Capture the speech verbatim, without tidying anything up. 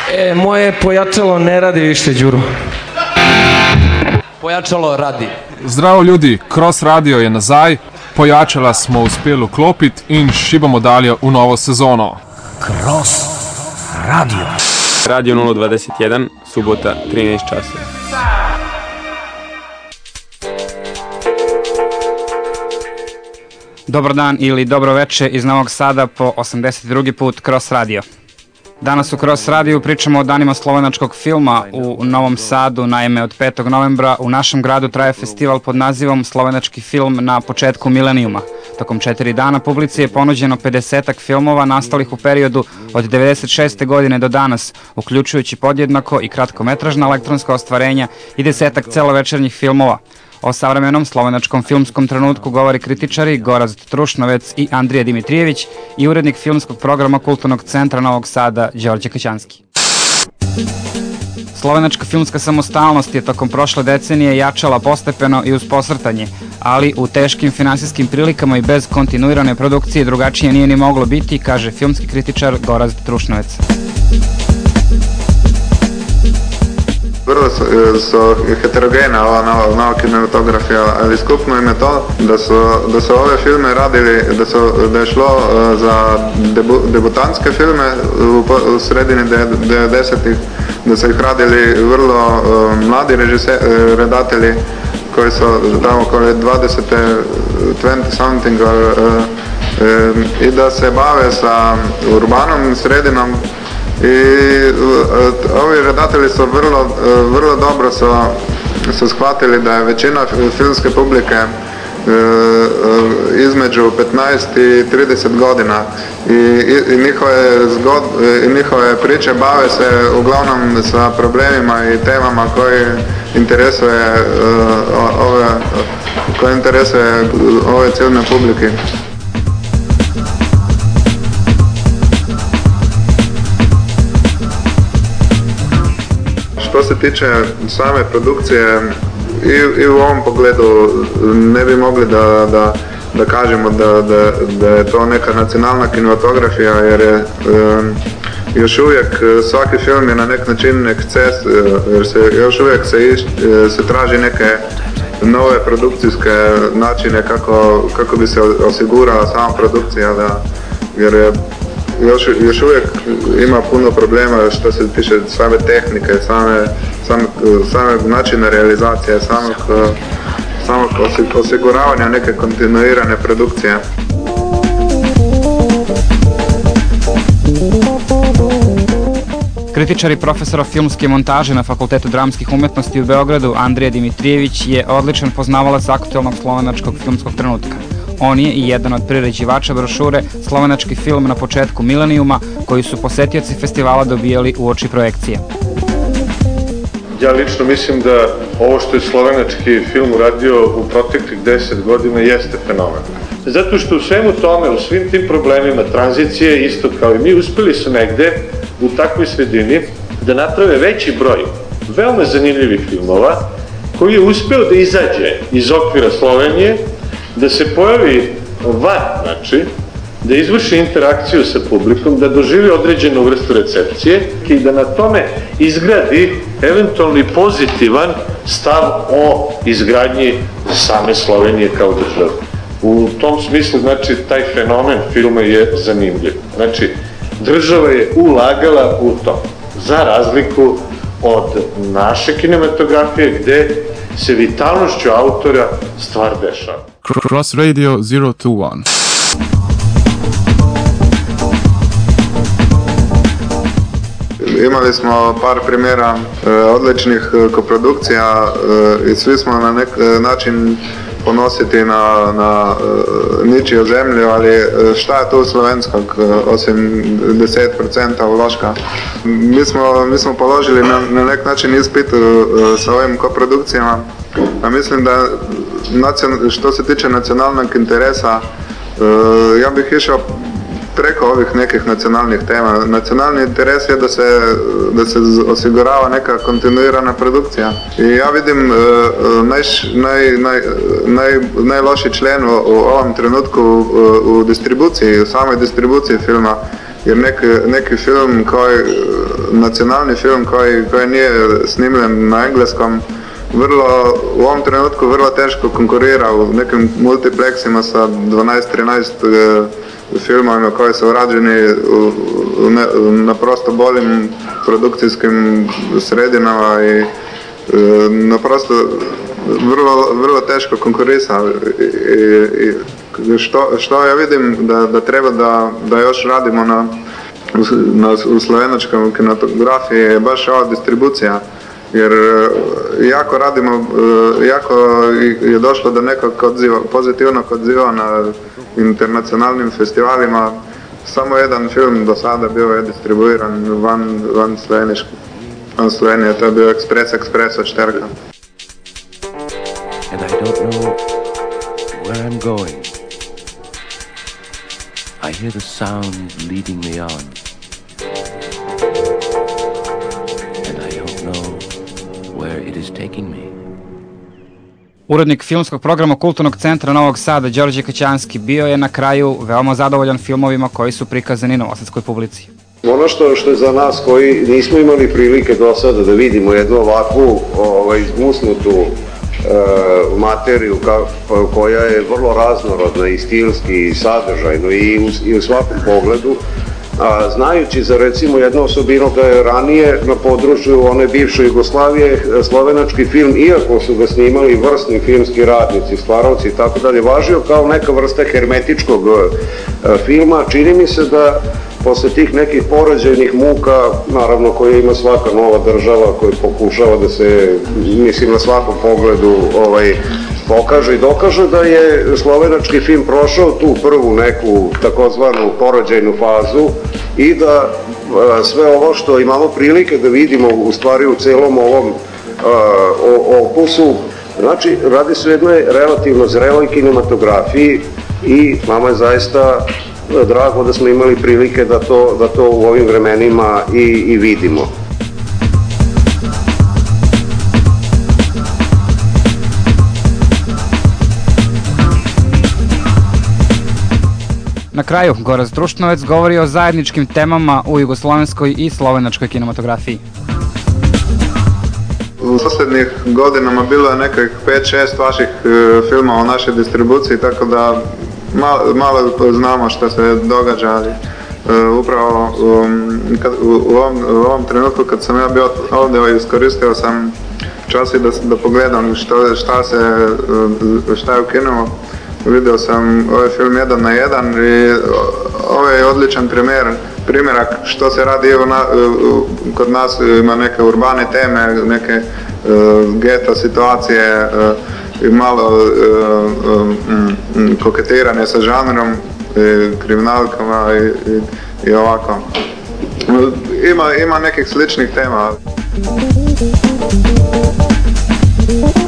E, moje pojačalo ne radi više, Đuro. Pojačalo radi. Zdravo ljudi, Cross Radio je nazaj, pojačala smo uspeli vklopiti in šibamo dalje v novo sezono. Cross Radio. Radio nula dvadeset jedan, subota, trinaest časova. Dobar dan ili dobro veče iz Novog Sada po osamdeset drugi put Cross Radio. Danas u Cross Radio pričamo o danima slovenačkog filma u Novom Sadu. Naime, od petog novembra u našem gradu traje festival pod nazivom Slovenački film na početku milenijuma. Tokom četiri dana publici je ponuđeno pedesetak filmova nastalih u periodu od devedeset šeste godine do danas, uključujući podjednako i kratkometražna elektronska ostvarenja i desetak celovečernjih filmova. O savremenom slovenačkom filmskom trenutku govori kritičari Gorazd Trušnovec i Andrija Dimitrijević i urednik filmskog programa Kulturnog centra Novog Sada Đorđe Kaćanski. Slovenačka filmska samostalnost je tokom prošle decenije jačala postepeno i uz posrtanje, ali u teškim finansijskim prilikama i bez kontinuirane produkcije drugačije nije ni moglo biti, kaže filmski kritičar Gorazd Trušnovec. Vrlo su, su heterogena ova nova, nova kinematografija, ali skupno im je to da su, da su ove filme radili, da, su, da je šlo uh, za debu, debutantske filme u, u sredini devedesetih, da su ih radili vrlo uh, mladi režise, uh, redatelji koji su tamo koje dvadeset, dvadeset something uh, uh, i da se bave sa urbanom sredinom. I uh, ovi redatelji su vrlo, uh, vrlo dobro su, su shvatili da je većina filmske publike uh, uh, između petnaest i trideset godina i, i, i, njihove zgod, i njihove priče bave se uglavnom sa problemima i temama koji interesuje uh, ove, koje interesuje ove ciljne publike. Što se tiče same produkcije, i, i u ovom pogledu ne bi mogli da, da, da kažemo da, da, da je to neka nacionalna kinematografija, jer je um, još uvijek svaki film je na nek način eksces, jer se još uvijek se, iš, se traži neke nove produkcijske načine kako, kako bi se osigurala sama produkcija, da, jer je Još, još uvijek ima puno problema što se tiče same tehnike, same, same, same načina realizacije, samog, samog osiguravanja neke kontinuirane produkcije. Kritičar i profesor filmske montaže na Fakultetu dramskih umetnosti u Beogradu Andrija Dimitrijević je odličan poznavalac aktuelnog slovenačkog filmskog trenutka. On je i jedan od priređivača brošure Slovenački film na početku milenijuma, koji su posetioci festivala dobijali uoči projekcije. Ja lično mislim da ovo što je slovenački film uradio u proteklih deset godina jeste fenomen. Zato što u svemu tome, u svim tim problemima tranzicije, isto kao i mi, uspeli su negde u takvoj sredini da naprave veći broj veoma zanimljivih filmova koji je uspeo da izađe iz okvira Slovenije, da se pojavi van, znači, da izvrši interakciju sa publikom, da doživi određenu vrstu recepcije i da na tome izgradi eventualni pozitivan stav o izgradnji same Slovenije kao države. U tom smislu, znači, taj fenomen filma je zanimljiv. Znači, država je ulagala u to, za razliku od naše kinematografije gde se vitalnošću autora stvar dešava. Cross Radio zero two one. Imali smo par primjera e, odličnih koprodukcija e, i svi smo na nek način ponositi na, na e, ničiju zemlju, ali šta je tu slovenskog osim deset procenta uloška. Mi smo, mi smo položili na, na nek način ispit e, sa ovim koprodukcijama, a mislim da nacion, što se tiče nacionalnog interesa, e, ja bih išao preko ovih nekih nacionalnih tema. Nacionalni interes je da se, da se osigurava neka kontinuirana produkcija. I ja vidim uh, naj, naj, naj, naj, najloši člen u, u ovom trenutku u, u distribuciji, u samoj distribuciji filma, jer neki, neki film koji, nacionalni film koji, koji nije snimljen na engleskom, vrlo, u ovom trenutku vrlo teško konkurira u nekim multiplexima sa dvanaest trinaest filmovima koji su urađeni u, u ne, na prosto boljim produkcijskim sredinama i na prosto vrlo, vrlo teško konkurisa i, i što, što ja vidim da, da treba da, da još radimo na, na, u slovenačkom kinematografiji je baš ova distribucija, jer jako radimo, jako je došlo do nekog odziva, pozitivnog odziva na internacionalnim festivalima. Samo jedan film do sada bio je distribuiran van, van Sloveniške. Van Slovenije, to je bio Ekspres Ekspres od Šterka. And I don't know where I'm going. I hear the sound leading me on. And I don't know where it is taking me. Urednik filmskog programa Kulturnog centra Novog Sada, Đorđe Kaćanski, bio je na kraju veoma zadovoljan filmovima koji su prikazani novosadskoj publici. Ono što, što je za nas koji nismo imali prilike do sada da vidimo jednu ovakvu ovaj, izmusnutu e, materiju ka, koja je vrlo raznorodna i stilski i sadržajno i u, i u svakom pogledu, a, znajući za recimo jednu osobinu da je ranije na području one bivše Jugoslavije slovenački film, iako su ga snimali vrsni filmski radnici, stvaravci i tako dalje, važio kao neka vrsta hermetičkog a, filma, čini mi se da posle tih nekih porođajnih muka, naravno koje ima svaka nova država koja pokušava da se, mislim, na svakom pogledu ovaj, pokaže i dokaže da je slovenački film prošao tu prvu neku takozvanu porođajnu fazu i da a, sve ovo što imamo prilike da vidimo u stvari u celom ovom a, o, opusu, znači radi se o jednoj relativno zreloj kinematografiji i nama je zaista drago da smo imali prilike da to, da to u ovim vremenima i, i vidimo. Na kraju, Gorazd Trušnovec govori o zajedničkim temama u jugoslovenskoj i slovenačkoj kinematografiji. U posljednjih godinama bilo je nekih pet šest vaših filmova u našoj distribuciji, tako da Malo, malo znamo što se događa, ali uh, upravo um, kad, u, u, ovom, u ovom trenutku kad sam ja bio ovdje iskoristio sam čas i da, da pogledam što, šta, se, uh, šta je u kinu. Vidio sam ovaj film jedan na jedan i ovo je odličan primjer, primjerak što se radi u na, uh, kod nas, ima neke urbane teme, neke uh, geto situacije, uh, i malo uh, um, um, koketiranje sa žanrom, i kriminalkama i, i, i ovako. Ima, ima nekih sličnih tema.